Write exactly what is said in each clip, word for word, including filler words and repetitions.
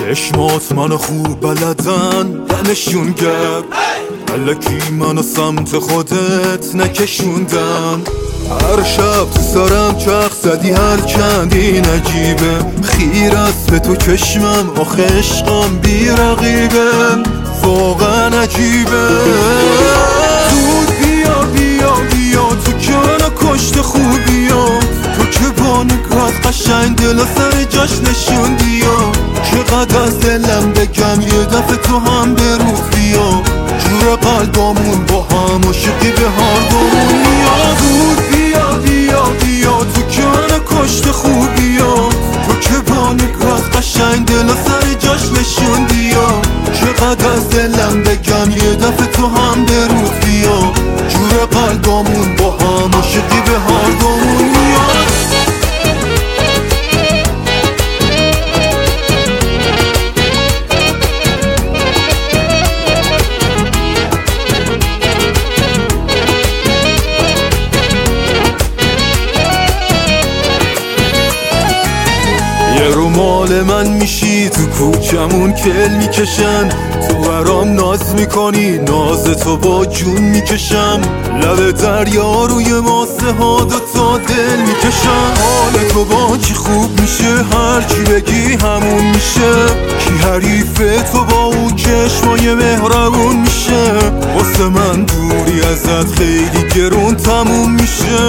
چشمات منو خوب بلدن نشون کرد الکی منو سمت خودت نکشوندن. هر شب تو سرم چرخ زدی هر چندی نجیبه، خیر است به تو چشمم آخه عشقم بی رقیبه، واقعا عجیبه. زود بیا بیا بیا تو که منو کشت خوبیا، تو که با نگاهت قشنگ دل سر جاش نشوندی. چقدر از دلم بگم یه دفعه تو هم به روز بیا، جور قلبامون با هم عاشقی به هر دومون میاد. زود بیا بیا بیا تو که منو کشت خوبیا، تو که با نگاهت قشنگ دل سر جاش نشوندی. چقدر از دلم بگم یه دفعه تو هم به روز بیا، جور قلبامون با هم عاشقی به هر دومون میاد. یه رومال من میشی تو کوچمون کل میکشن، تو برام ناز میکنی ناز تو با جون میکشم، لب دریا روی ماسه ها دوتا دل میکشم. حال تو با کی خوب میشه هرچی بگی همون میشه، کی حریف تو با اون چشمای مهربون میشه. واسه من دوری ازت خیلی گرون تموم میشه.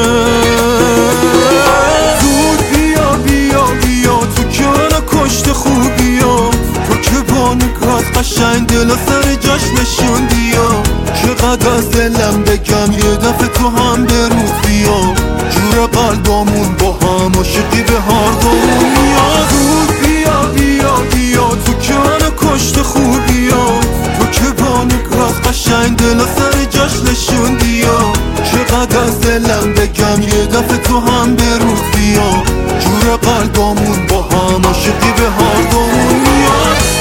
زود بیا بیا بیا تو که منو کشت خوبیا، تو که با نگاهت قشنگ دل سر جاش نشوندی. چقدر از دلم بگم یه دفعه تو هم به روز بیا، جور قلبامون با هم عاشقی به هر دومون میاد. زود بیا بیا بیا تو که منو کشت خوبیا، تو که با نگاهت قشنگ دل سر جاش نشوندی. چقدر از دلم بگم یه دفعه تو هم به روز بیا، جور قلبامون با هم عاشقی به هر دومون میاد.